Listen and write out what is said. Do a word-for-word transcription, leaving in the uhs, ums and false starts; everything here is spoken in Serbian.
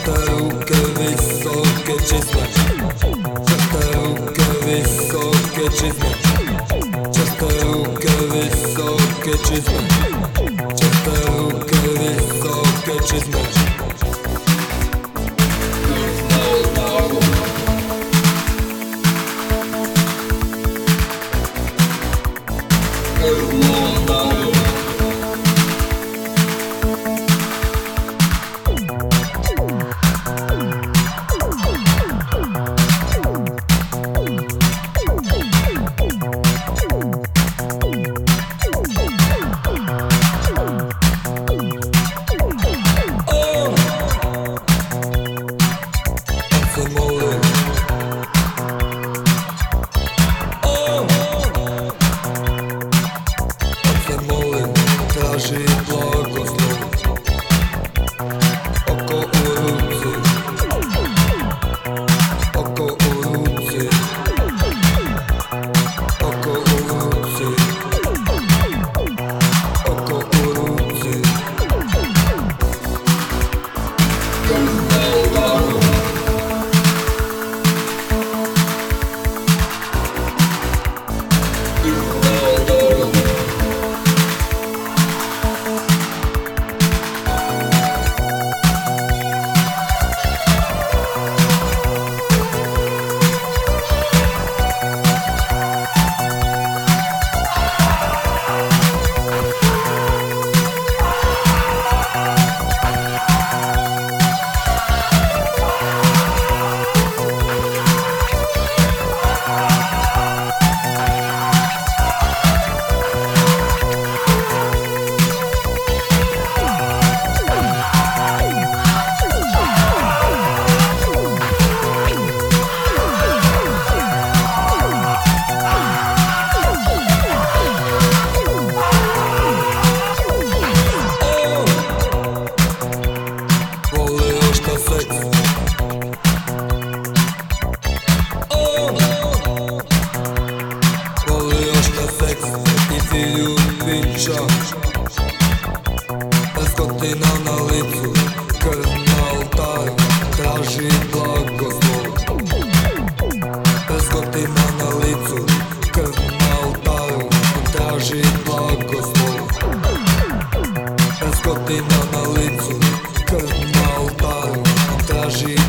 Čiste ruke, visoke čizme. Čiste ruke, visoke čizme. Čiste ruke, visoke čizme. Čiste ruke, visoke čizme. Traži blagoslov oko u ruci, oko u ruci, oko u ruci, oko u ruci. Brskotina na licu, krv na oltaru, traži blagoslov. Brskotina na licu, krv na oltaru, traži blagoslov. Brskotina na licu, krv na oltaru, traži